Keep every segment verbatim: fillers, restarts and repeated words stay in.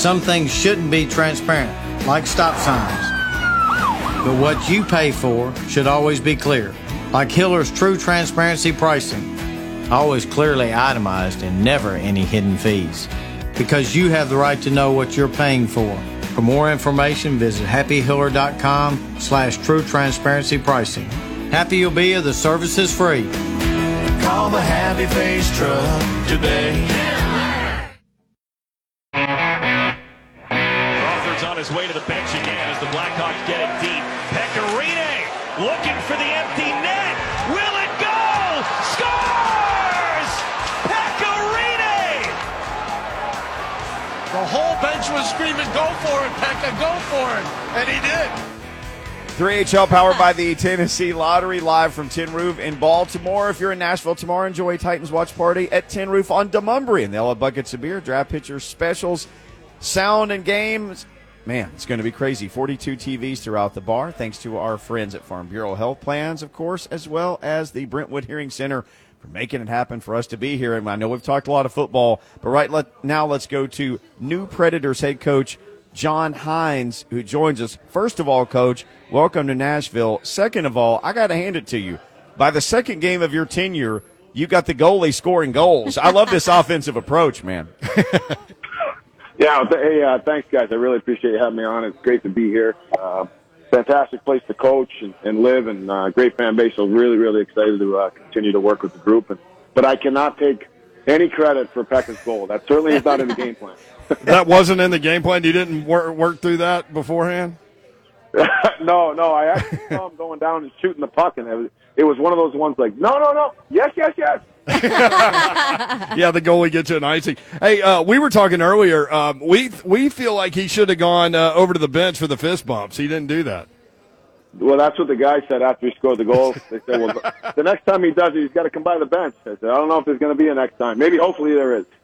some things shouldn't be transparent, like stop signs. But what you pay for should always be clear, like Hiller's True Transparency Pricing. Always clearly itemized and never any hidden fees. Because you have the right to know what you're paying for. For more information, visit happyhiller.com slash true transparency pricing. Happy you'll be, the service is free. Call the Happy Face Truck today. Crawford's on his way to the bench again as the Blackhawks get it deep. Pecorine looking for the empty net. Will it go? Scores! Pecorine! The whole bench was screaming, go for it, Pekka, go for it. And he did. three H L powered by the Tennessee Lottery, live from Tin Roof in Baltimore. If you're in Nashville tomorrow, enjoy a Titans watch party at Tin Roof on Demumbry. And they'll have buckets of beer, draft pitchers, specials, sound and games. Man, it's going to be crazy. forty-two T Vs throughout the bar, thanks to our friends at Farm Bureau Health Plans, of course, as well as the Brentwood Hearing Center for making it happen for us to be here. And I know we've talked a lot of football, but right let, now let's go to new Predators head coach John Hynes, who joins us. First of all, Coach, welcome to Nashville. Second of all, I got to hand it to you. By the second game of your tenure, you got the goalie scoring goals. I love this offensive approach, man. Yeah, hey, uh, thanks, guys. I really appreciate you having me on. It's great to be here. Uh, fantastic place to coach and, and live, and uh, great fan base. So really, really excited to uh, continue to work with the group. And, but I cannot take any credit for Pekka's goal. That certainly is not in the game plan. That wasn't in the game plan? You didn't work, work through that beforehand? no, no. I actually saw him going down and shooting the puck, and it was, it was one of those ones like, no, no, no, yes, yes, yes. Yeah, the goalie gets you an icing. Hey, uh, we were talking earlier. Um, we we feel like he should have gone uh, over to the bench for the fist bumps. He didn't do that. Well, that's what the guy said after he scored the goal. They said, well, the next time he does it, he's got to come by the bench. I said, I don't know if there's going to be a next time. Maybe, hopefully, there is.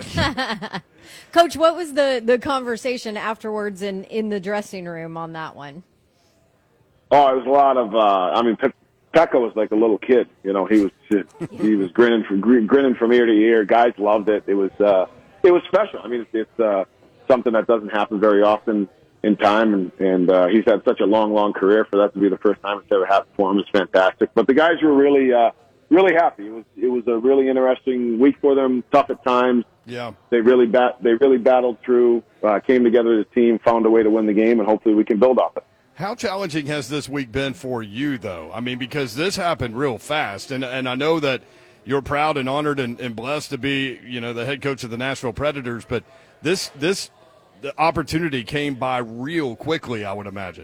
Coach, what was the, the conversation afterwards in, in the dressing room on that one? Oh, it was a lot of, uh, I mean, Pe- Pekka was like a little kid. You know, he was he was grinning from grinning from ear to ear. Guys loved it. It was uh, it was special. I mean, it's, it's uh, something that doesn't happen very often in time, and, and uh, he's had such a long, long career. For that to be the first time it's ever happened for him is fantastic. But the guys were really, uh, really happy. It was it was a really interesting week for them. Tough at times. Yeah, they really bat they really battled through, uh, came together as a team, found a way to win the game, and hopefully we can build off it. How challenging has this week been for you, though? I mean, because this happened real fast, and and I know that you're proud and honored and, and blessed to be, you know, the head coach of the Nashville Predators, but this this the opportunity came by real quickly, I would imagine.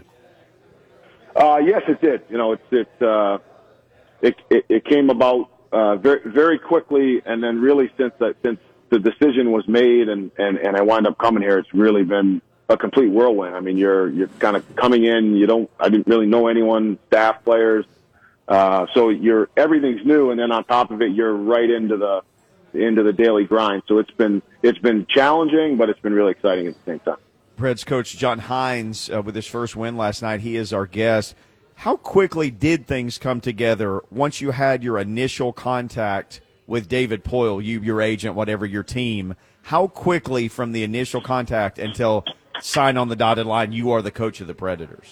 Uh, yes, it did. You know, it's it uh, it, it it came about uh, very very quickly, and then really since that since the decision was made, and, and, and I wound up coming here, it's really been a complete whirlwind. I mean, you're you're kind of coming in. You don't. I didn't really know anyone, staff, players. Uh, so you're everything's new, and then on top of it, you're right into the into the daily grind. So it's been it's been challenging, but it's been really exciting at the same time. Preds coach John Hynes uh, with his first win last night. He is our guest. How quickly did things come together once you had your initial contact with David Poile, you, your agent, whatever, your team? How quickly from the initial contact until sign on the dotted line, you are the coach of the Predators?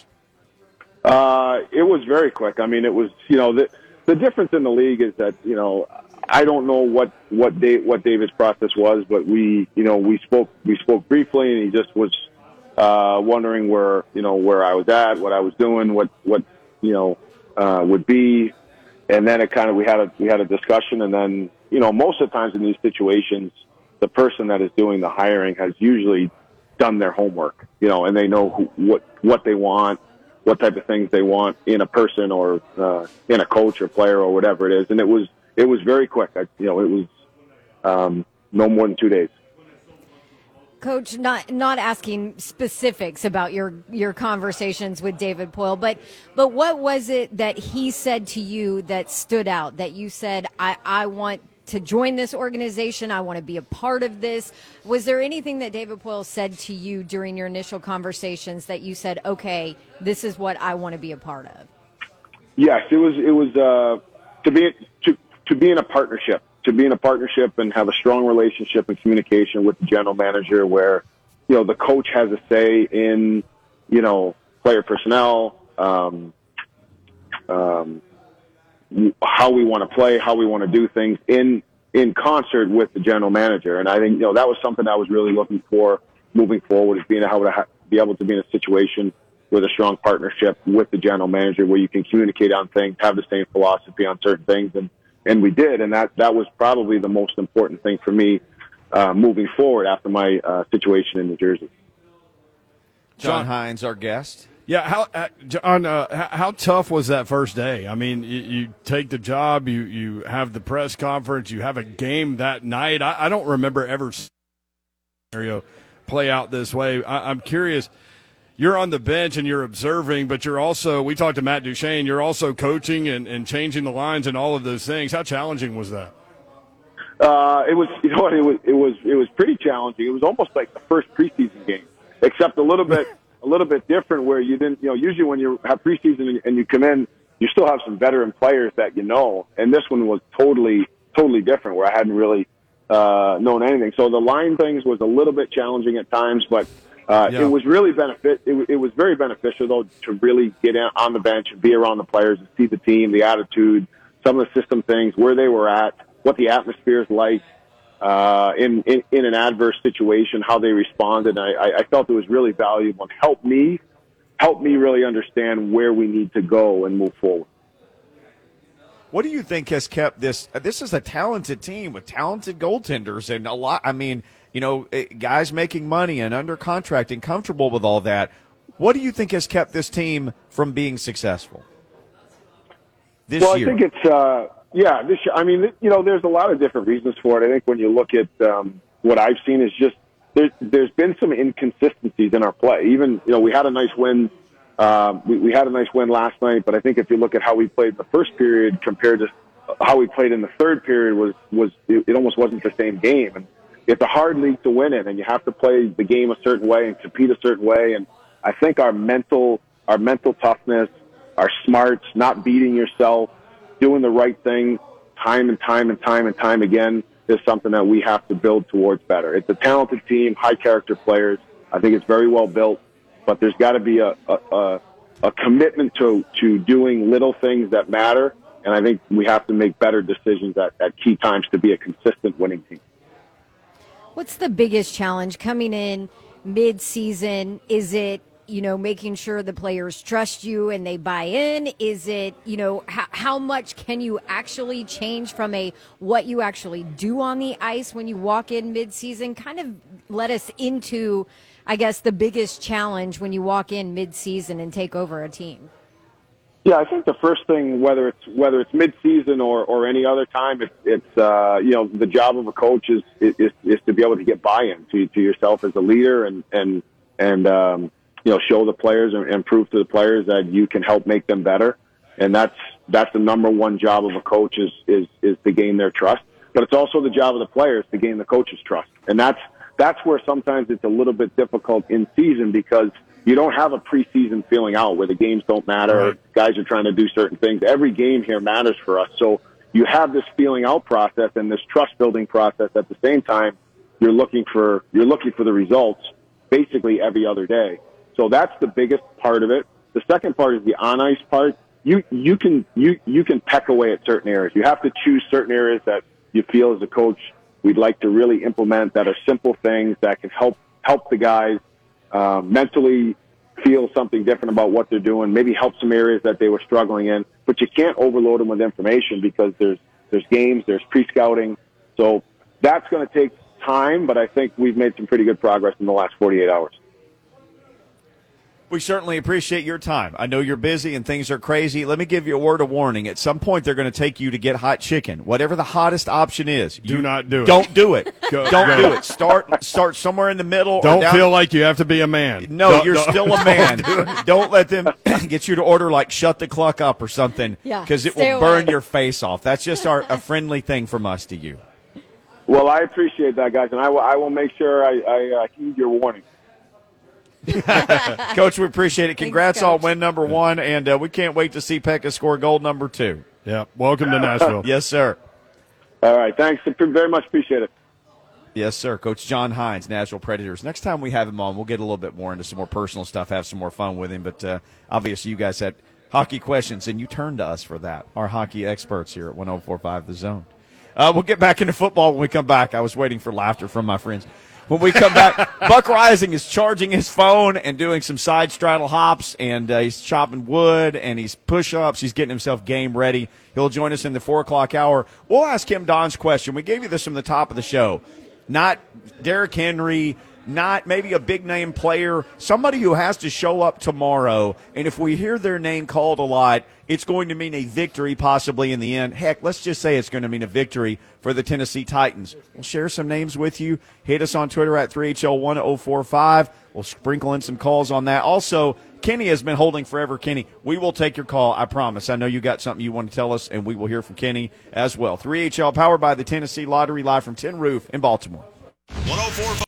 Uh, it was very quick. I mean, it was, you know, the, the difference in the league is that, you know, I don't know what, what Dave, what David's process was, but we, you know, we spoke, we spoke briefly, and he just was, uh, wondering where, you know, where I was at, what I was doing, what, what, you know, uh, would be. And then it kind of, we had a, we had a discussion, and then, you know, most of the times in these situations, the person that is doing the hiring has usually done their homework, you know, and they know who, what, what they want, what type of things they want in a person or, uh, in a coach or player or whatever it is. And it was, it was very quick. I, you know, it was, um, no more than two days. Coach, not not asking specifics about your, your conversations with David Poile, but but what was it that he said to you that stood out, that you said, I, I want to join this organization, I want to be a part of this? Was there anything that David Poile said to you during your initial conversations that you said, okay, this is what I want to be a part of? Yes, it was it was uh, to be to to be in a partnership. to be in a partnership and have a strong relationship and communication with the general manager, where you know, the coach has a say in, you know, player personnel, um, um, how we want to play, how we want to do things in in concert with the general manager. And I think, you know, that was something I was really looking for moving forward, is being able to ha- be able to be in a situation with a strong partnership with the general manager where you can communicate on things, have the same philosophy on certain things. And, and we did. And that, that was probably the most important thing for me uh, moving forward after my uh, situation in New Jersey. John Hines, our guest. Yeah, how uh, John? Uh, how, how tough was that first day? I mean, you, you take the job, you you have the press conference, you have a game that night. I, I don't remember ever seeing a scenario play out this way. I, I'm curious. You're on the bench and you're observing, but you're also. We talked to Matt Duchene. You're also coaching and, and changing the lines and all of those things. How challenging was that? Uh, it was. You know what? It was. It was. It was pretty challenging. It was almost like the first preseason game, except a little bit. a little bit different where you didn't, you know, usually when you have preseason and you come in, you still have some veteran players that you know. And this one was totally, totally different where I hadn't really uh, known anything. So the line things was a little bit challenging at times, but uh, yeah. it was really benefit. It, it was very beneficial though to really get in, on the bench and be around the players and see the team, the attitude, some of the system things, where they were at, what the atmosphere is like. Uh, in, in, in an adverse situation, how they responded. I, I felt it was really valuable and helped me, helped me really understand where we need to go and move forward. What do you think has kept this? This is a talented team with talented goaltenders and a lot. I mean, you know, guys making money and under contract and comfortable with all that. What do you think has kept this team from being successful this well, year? Well, I think it's, uh, Yeah, this. I mean, you know, there's a lot of different reasons for it. I think when you look at um, what I've seen is just there's there's been some inconsistencies in our play. Even you know, we had a nice win. Uh, we, we had a nice win last night, but I think if you look at how we played in the first period compared to how we played in the third period, was was it, it almost wasn't the same game. And it's a hard league to win in, and you have to play the game a certain way and compete a certain way. And I think our mental our mental toughness, our smarts, not beating yourself, doing the right thing time and time and time and time again is something that we have to build towards better. It's a talented team, high character players. I think it's very well built, but there's got to be a, a, a, a commitment to, to doing little things that matter. And I think we have to make better decisions at, at key times to be a consistent winning team. What's the biggest challenge coming in mid-season? Is it you know, making sure the players trust you and they buy in? Is it, you know, how, how much can you actually change from a what you actually do on the ice when you walk in mid-season? Kind of let us into, I guess, the biggest challenge when you walk in mid-season and take over a team. Yeah, I think the first thing, whether it's whether it's mid-season or, or any other time, it's, it's uh, you know, the job of a coach is is, is to be able to get buy-in to, to yourself as a leader and and and um, you know, show the players and, and prove to the players that you can help make them better. And that's, that's the number one job of a coach is, is, is to gain their trust. But it's also the job of the players to gain the coach's trust. And that's, that's where sometimes it's a little bit difficult in season because you don't have a preseason feeling out where the games don't matter. Right. Guys are trying to do certain things. Every game here matters for us. So you have this feeling out process and this trust building process at the same time. You're looking for, you're looking for the results basically every other day. So that's the biggest part of it. The second part is the on-ice part. You you can you you can peck away at certain areas. You have to choose certain areas that you feel as a coach we'd like to really implement that are simple things that can help help the guys uh, mentally feel something different about what they're doing. Maybe help some areas that they were struggling in. But you can't overload them with information because there's there's games, there's pre-scouting. So that's going to take time. But I think we've made some pretty good progress in the last forty-eight hours. We certainly appreciate your time. I know you're busy and things are crazy. Let me give you a word of warning. At some point, they're going to take you to get hot chicken. Whatever the hottest option is. Do you not do it. Don't do it. Go, don't go. do it. Start start somewhere in the middle. Don't or down. feel like you have to be a man. No, don't, you're don't. still a man. don't, don't let them get you to order like shut the cluck up or something because yeah, it will away. burn your face off. That's just our, a friendly thing from us to you. Well, I appreciate that, guys, and I will, I will make sure I, I uh, heed your warning. Coach, we appreciate it. Congrats Thanks, on win number one, and uh, we can't wait to see Pekka score goal number two. Yeah, welcome to Nashville. Yes, sir. All right, thanks very much. Appreciate it. Yes, sir. Coach John Hines, Nashville Predators. Next time we have him on, we'll get a little bit more into some more personal stuff, have some more fun with him. But uh, obviously you guys had hockey questions, and you turned to us for that, our hockey experts here at one oh four point five The Zone. Uh, we'll get back into football when we come back. I was waiting for laughter from my friends. When we come back, Buck Rising is charging his phone and doing some side straddle hops, and uh, he's chopping wood, and he's push-ups. He's getting himself game ready. He'll join us in the four o'clock hour. We'll ask him Don's question. We gave you this from the top of the show. Not Derrick Henry, not maybe a big-name player, somebody who has to show up tomorrow, and if we hear their name called a lot, it's going to mean a victory possibly in the end. Heck, let's just say it's going to mean a victory for the Tennessee Titans. We'll share some names with you. Hit us on Twitter at three H L one oh four five. We'll sprinkle in some calls on that. Also, Kenny has been holding forever. Kenny, we will take your call, I promise. I know you got something you want to tell us, and we will hear from Kenny as well. three H L powered by the Tennessee Lottery, live from Tin Roof in Baltimore. one oh four